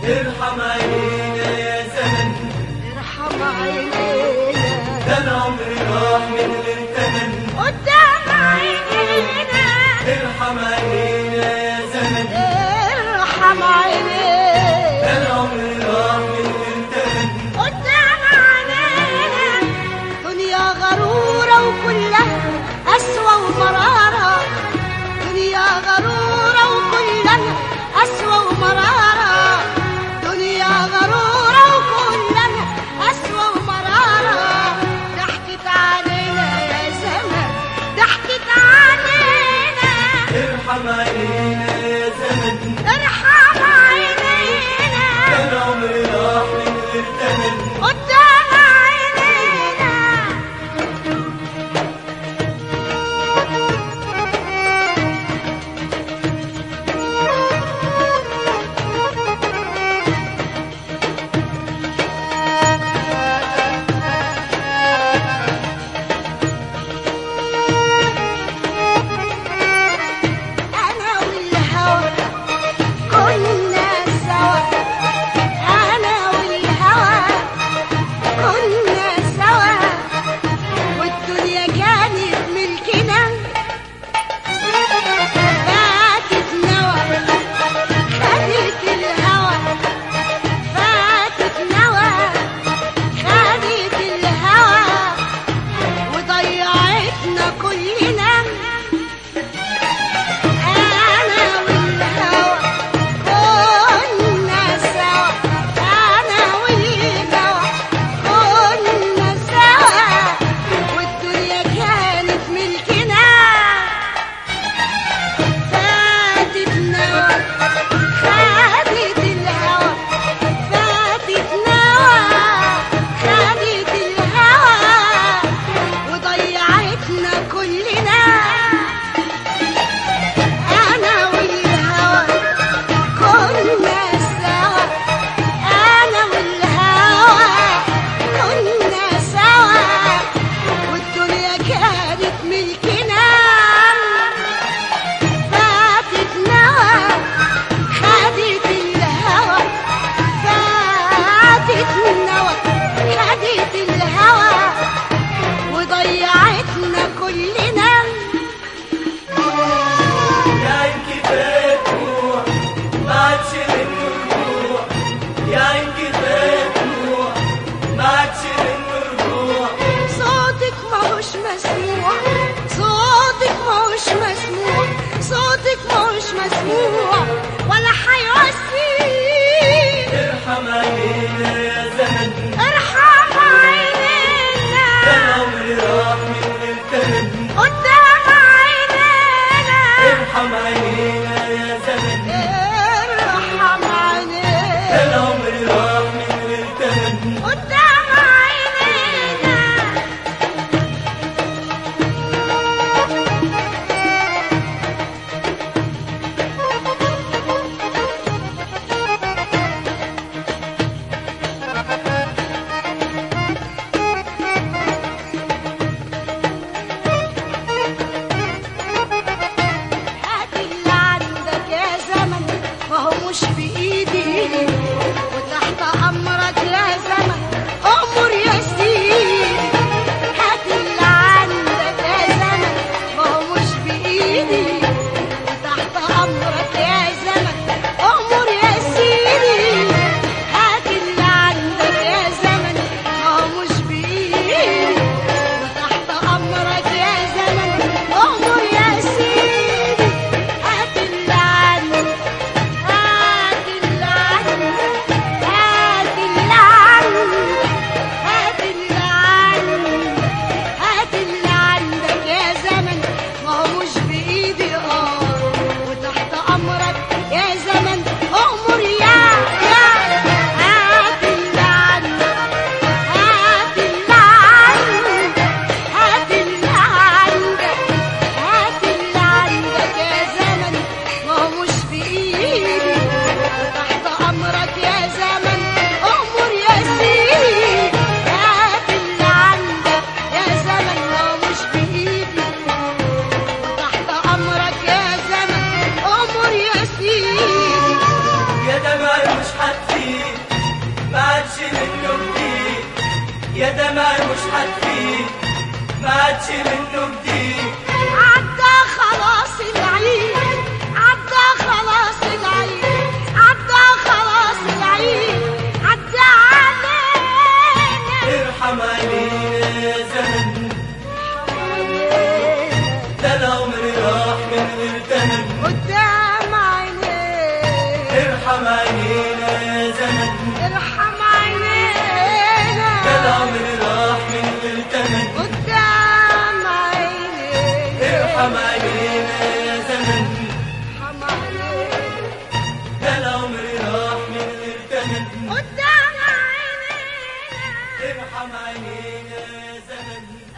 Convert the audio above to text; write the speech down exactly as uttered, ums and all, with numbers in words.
ارحم عينينا يا زمن، ارحم عينينا، ده العمر راح من غير تمن قدام عينينا. ارحم عينينا يا زمن، ارحم عينينا، ده العمر راح من غير تمن قدام عينينا. دنيا غرورة وكلها قسوة ومرارة، دنيا غرورة وكلها قسوة ومرارة، دنيا غرورة يا دمع مش هتفيد ما عادش منه جديد. عدى خلاص العيد، عدى خلاص العيد، عدى خلاص العيد، عدى علينا. ارحم علينا يا زمن، ده العمر راح من غير تمن. قدام عينينا ارحم علينا يا زمن، ارحم عينينا. ده العمر راح من غير تمن. قدام عينينا ارحم علينا يا زمن، ارحم عينينا. ده العمر راح من غير تمن. قدام عينينا ارحم علينا يا زمن.